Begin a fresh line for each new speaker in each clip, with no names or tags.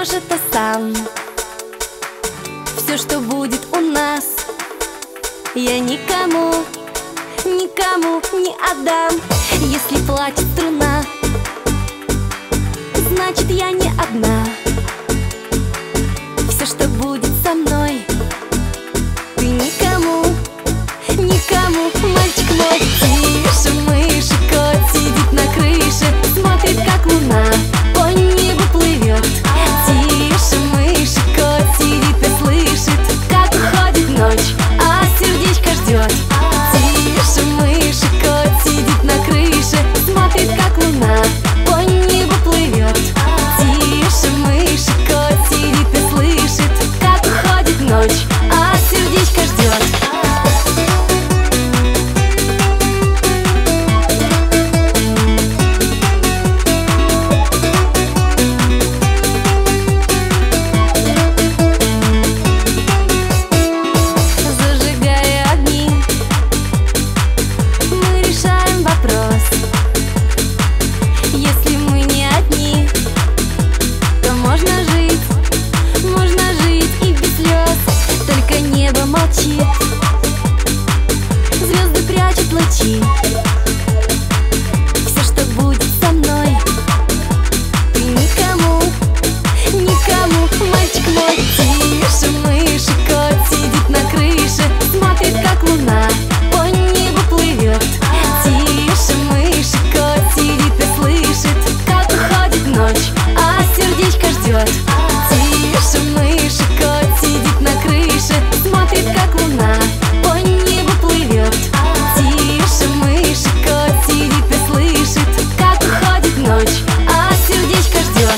поймешь это сам. Все, что будет у нас, я никому, никому не отдам. Если плачет струна, значит я не одна. Все, что будет со мной, ты никому, никому. Мальчик мой, тише, мыши, кот сидит на крыше, смотрит, как луна по небу плывет. Тише, мыши, кот сидит и слышит, как уходит ночь, а сердечко ждет. Тише, мыши, кот сидит на крыше, смотрит, как луна по небу плывет. Тише, мыши, кот сидит и слышит, как уходит ночь, а сердечко ждет. Молчит, звезды прячут лучи. Все, что будет со мной, ты никому, никому. Мальчик мой, тише, мыши, кот сидит на крыше, смотрит, как луна по небу плывет. Тише, мыши, кот сидит и слышит, как уходит ночь, а сердечко ждет. Тише, мыши, кот сидит на крыше, смотрит, как луна по небу плывет. Тише, мыши, кот сидит и слышит, как уходит ночь, а сердечко ждет.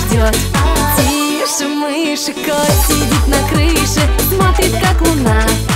Тише, мыши, кот сидит на крыше, смотрит, как луна